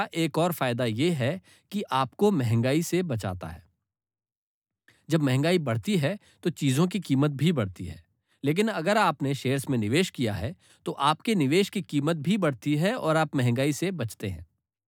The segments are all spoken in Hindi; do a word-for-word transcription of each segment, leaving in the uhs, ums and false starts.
एक और फायदा ये है कि आपको महंगाई से बचाता है। जब महंगाई बढ़ती है तो चीज़ों की कीमत भी बढ़ती है। लेकिन अगर आपने शेयर्स में निवेश किया है तो आपके निवेश की कीमत भी बढ़ती है और आप महंगाई से बचते हैं।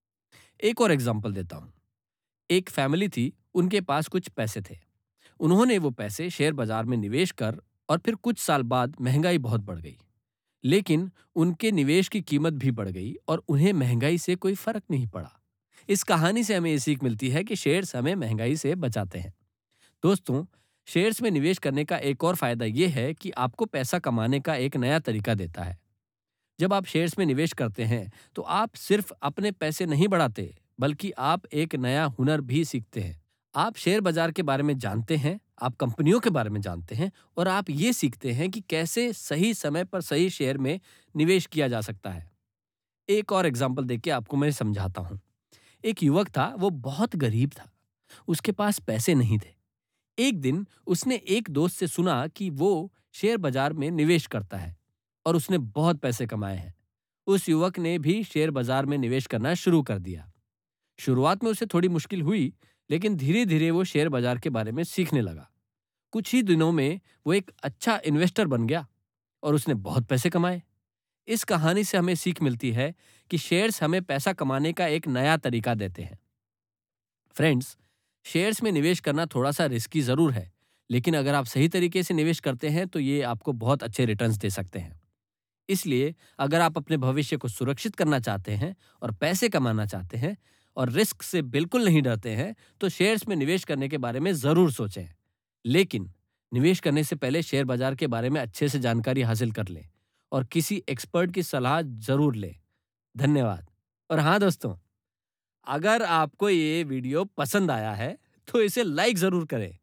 एक और एग्जांपल देता हूँ। एक फैमिली थी, उनके पास कुछ पैसे थे। उन्होंने वो पैसे शेयर बाजार में निवेश कर और फिर कुछ साल बाद महंगाई बहुत बढ़ गई। लेकिन उनके निवेश की कीमत भी बढ़ गई और उन्हें महंगाई से कोई फर्क नहीं पड़ा। इस कहानी से हमें ये सीख मिलती है कि शेयर्स हमें महंगाई से बचाते हैं। दोस्तों, शेयर्स में निवेश करने का एक और फायदा ये है कि आपको पैसा कमाने का एक नया तरीका देता है। जब आप शेयर्स में निवेश करते हैं, तो आप सिर्फ अपने पैसे नहीं बढ़ाते, बल्कि आप एक नया हुनर भी सीखते हैं। आप शेयर बाजार के बारे में जानते हैं, आप कंपनियों के बारे में जानते हैं और आप ये सीखते हैं कि कैसे सही समय पर सही शेयर में निवेश किया जा सकता है। एक और एग्जांपल देके आपको मैं समझाता हूँ। एक युवक था, वो बहुत गरीब था। उसके पास पैसे नहीं थे। एक दिन उसने एक दोस्त से सुना कि वो शेयर बाजार में निवेश करता है और उसने बहुत पैसे कमाए हैं। उस युवक ने भी शेयर बाजार में निवेश करना शुरू कर दिया। शुरुआत में उसे थोड़ी मुश्किल हुई, लेकिन धीरे धीरे वो शेयर बाजार के बारे में सीखने लगा। कुछ ही दिनों में वो एक अच्छा इन्वेस्टर बन गया और उसने बहुत पैसे कमाए। इस कहानी से हमें सीख मिलती है कि शेयर्स हमें पैसा कमाने का एक नया तरीका देते हैं। फ्रेंड्स, शेयर्स में निवेश करना थोड़ा सा रिस्की जरूर है, लेकिन अगर आप सही तरीके से निवेश करते हैं तो ये आपको बहुत अच्छे रिटर्न्स दे सकते हैं। इसलिए अगर आप अपने भविष्य को सुरक्षित करना चाहते हैं और पैसे कमाना चाहते हैं और रिस्क से बिल्कुल नहीं डरते हैं, तो शेयर्स में निवेश करने के बारे में ज़रूर सोचें। लेकिन निवेश करने से पहले शेयर बाजार के बारे में अच्छे से जानकारी हासिल कर लें और किसी एक्सपर्ट की सलाह ज़रूर लें। धन्यवाद। और हाँ दोस्तों, अगर आपको ये वीडियो पसंद आया है, तो इसे लाइक ज़रूर करें